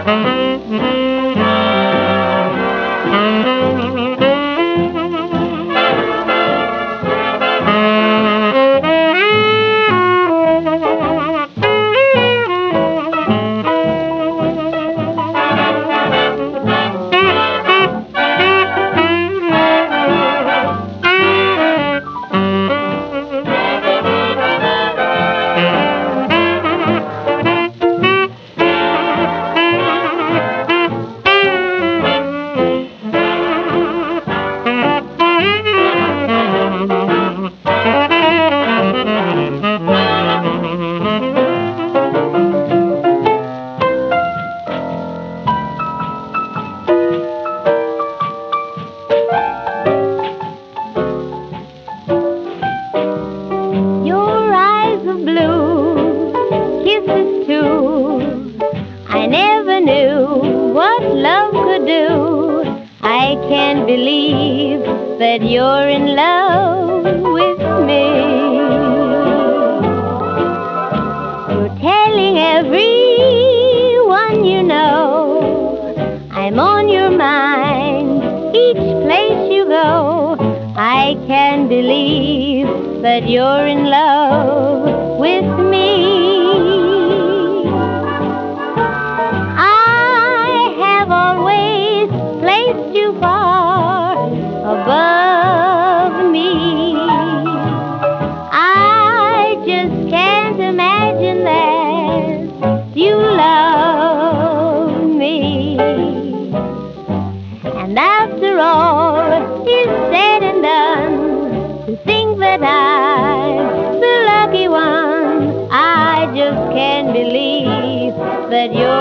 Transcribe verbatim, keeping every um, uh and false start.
I never knew what love could do. I can't believe that you're in love with me. You're telling everyone you know I'm on your mind each place you go. I can't believe that you're in love with me. You far above me. I just can't imagine that you love me. And after all is said and done, to think that I'm the lucky one, I just can't believe that you're